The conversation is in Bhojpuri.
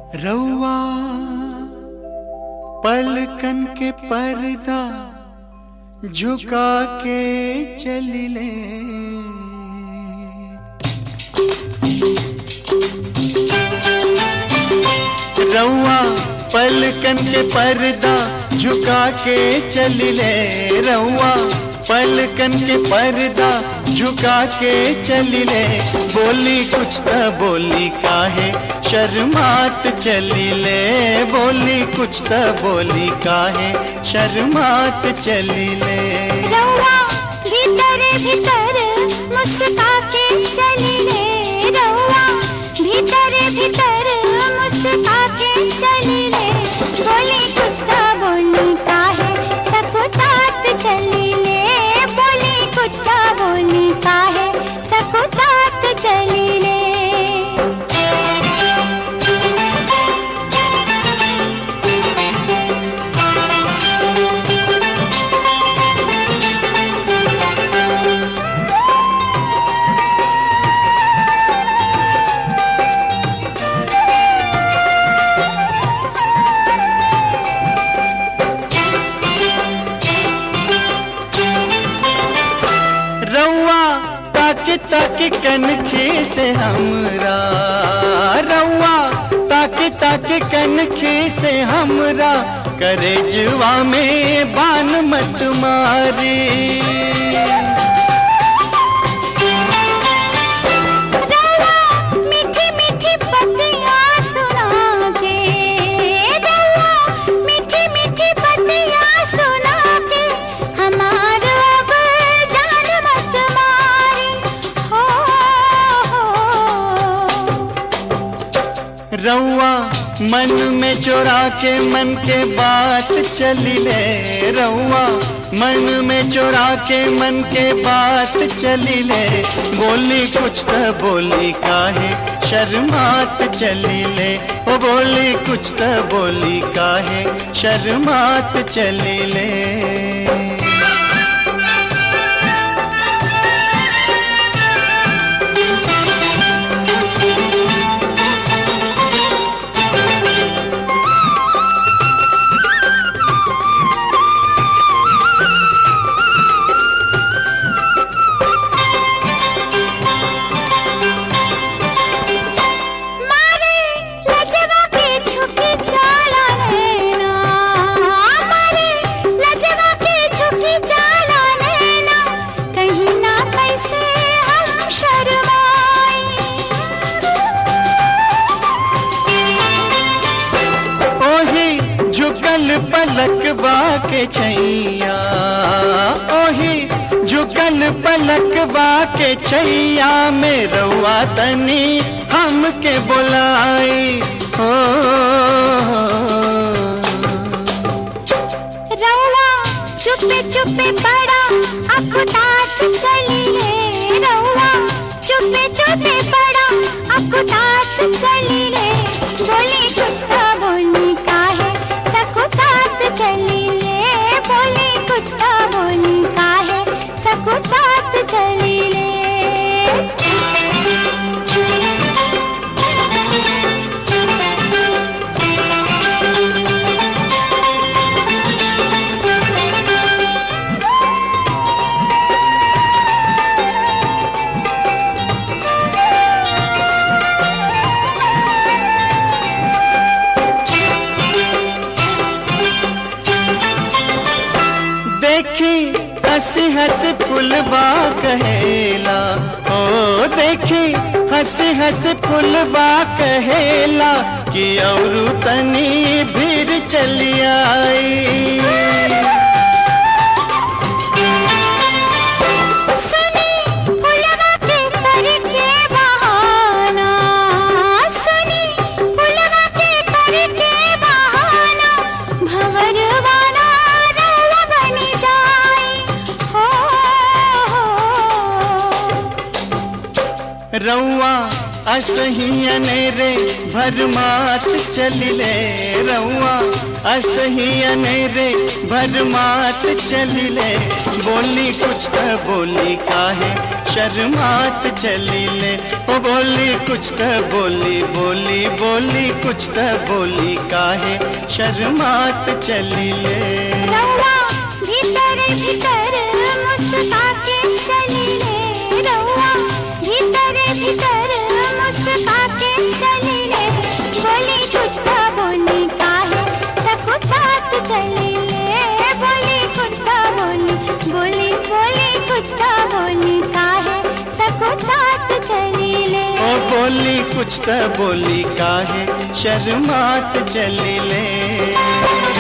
रउआ पलकन के पर्दा झुका के चलिले, रउआ पलकन के पर्दा झुका के चलिले, रउआ पलकन के पर्दा झुका के चलिले। बोली कुछ त बोली काहे शर्मात चलिले, बोली कुछ त बोली काहे शर्मात चलिले। रउआ भीतर भीतर मुस्का के चलिले, रउआ भीतर भीतर मुस्का के चलिले। बोली कुछ त बोली काहे सकुचात चलिले, बोली कुछ त बोली काहे सकुचात चलिले। ताकि कनखी से हमरा, रउआ ताकि ताकि कनखी से हमरा करेजवा में बान मत मारी। मीठी मीठी पत्तियां सुना के, रउआ मीठी मीठी पत्तियां सुना के हमार अब जान मत मारी। रउआ मन में चोरा के मन के बात चलिले, रउआ मन में चोरा के मन के बात चलिले। बोली कुछ त बोली काहे शर्मात चलिले, ओ बोली कुछ त बोली काहे शर्मात चलिले। पलकवा के छैया, ओही झुकल पलकवा के छैया में रउआ तनी हमके बुलाई। हो रउआ चुपे चुपे बड़ा अकुतात चलिले, रउआ चुपे चुपे बड़ा अकुतात चलिले। बोली कुछ त बोली काहे सकुचात चलिले, बोली कुछ त बोली काहे सकुचात चलिले। हंसी हंसी फुलवा कहेला, ओ देखी हंसी हंसी फुलवा कहेला कि औरू तनी भीड़ चली आई। रउआ असही अनेरे भरमात चलिले, रउआ असही अनेरे भरमात चलिले। बोली कुछ त बोली काहे शर्मात चलिले, ओ बोली कुछ त बोली बोली बोली। बोली कुछ त बोली काहे शर्मात चली ले। रउआ भीतर भीतर मुस्का के चली ले, रउआ भीतर भीतर मुस्का के चली ले। बोली कुछ त बोली काहे सकुचात चली ले, बोली कुछ त बोली, बोली बोली कुछ त बोली काहे सकुचात चली ले। ओ बोली कुछ त बोली काहे शर्मात चली ले।